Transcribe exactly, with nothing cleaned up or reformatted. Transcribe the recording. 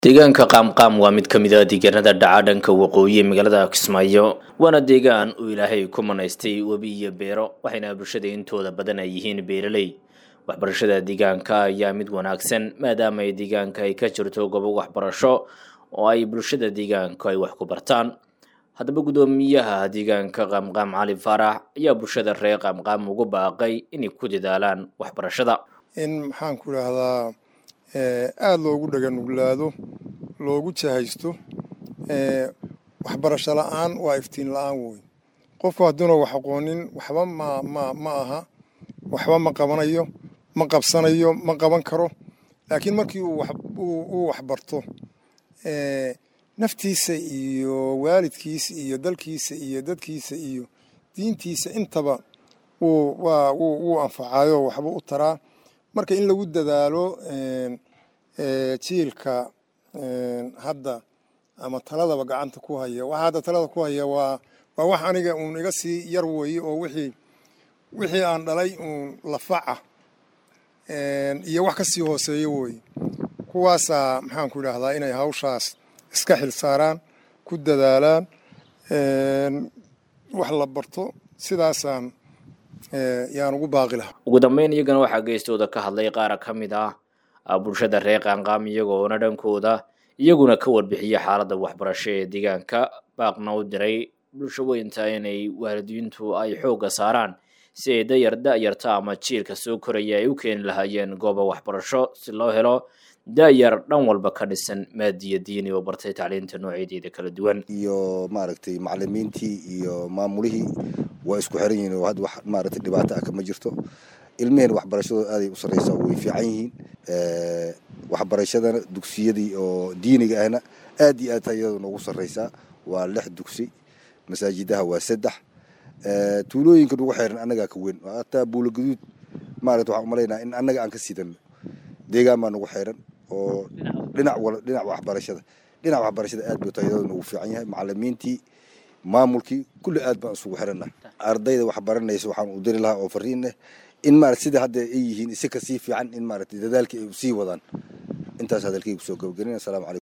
deegaanka qaamqaam waa mid ka mid ah deegaanada dhaca dhanka waqooyi magaalada Kismaayo waana deegaan uu Ilaahay ku manaystay wabi iyo beero waxayna bulshada intooda badan ay yihiin beeraley waxbarashada deegaanka ayaa mid wanaagsan maadaama ay deegaanka ay ka jirto goobo waxbarasho oo ay bulshada deegaanka ay wax ku bartaan haddaba gudoomiyaha deegaanka qaamqaam Cali Farax ayaa bulshada reer qaamqaam ugu baaqay inay ku dadaalaan waxbarashada in maxaan ku raahdaa aad loogu dhagan nuglaado loogu jahaysto waxbarasho la'aan waa iftiin la'aan weyn qofku hadduna wax aqoonin waxba ma ma ma aha waxba ma qabanayo ma qabsanayo ma qaban karo laakiin markii uu wax uu wax barto naftiisa iyo waalidkiisa iyo dalkiisa iyo dadkiisa iyo diintiisa intaba uu waa uu anfacayo waxba u taraa marka in lagu dadaalo jiilka hadda ama taladaba gacanta ku haya waxa hadda talada ku haya waa waa wax aniga uun iga sii yar weeye oo wixii wixii aan dhalay uun lafaca iyo wax ka sii hooseeyo weeye kuwaasa maxaan ku idhaahdaa inay hawshaas iska xil saaraan ku dadaalaan wax la barto sidaasaan yaan ugu baaqi lahaa ugu dambeyn iyagana waxaa geestooda ka hadlay qaar ka mid ah bulshada reer qaamqaam iyagoona dhankooda iyaguna ka warbixiya xaaladda waxbarasho ee deegaanka baaqna u diray bulsho weynta inay waalidiintu ay xoogga saaraan si ay dayar da'yarta ama jiilka soo koraya ay u keeni lahaayeen goobo waxbarasho si loo helo da'yar dhan walba ka dhisan maadiya diini oo bartay tacliinta noocyadeeda kala duwan iyo maaragtay macallimiintii iyo maamulihii waa isku xiran yihiin oo hadda wax maaragtay dhibaato ah kama jirto ilmiheen waxbarashadooda aad ay u sareysaa way fiican yihiin waxbarashadana dugsiyadii oo diiniga ahna aad iyo aad tayada noogu sareysaa waa lix dugsi masaajidaha waa saddex tuulooyinka ugu xiran annagaa ka weyn hataa buulo gaduud maaragtay waxaan u malaynaa in annaga aan ka siidano deegaan baa nagu xiran oo dhinac wala dhinac waxbarashada dhinac waxbarashada aad buu tayada noogu fiican yahay macallimiintii maamulkii kulli aad baan isugu xiranna ardayda wax baranaysa waxaan u diri lahaa oo fariin ah in maaragtay sida hadda ay yihiin si ka sii fiican in maaragtay dadaalkii ay sii wadaan intaas hadalkaygu soo gabagabeynaa. Assalaamu calaykum.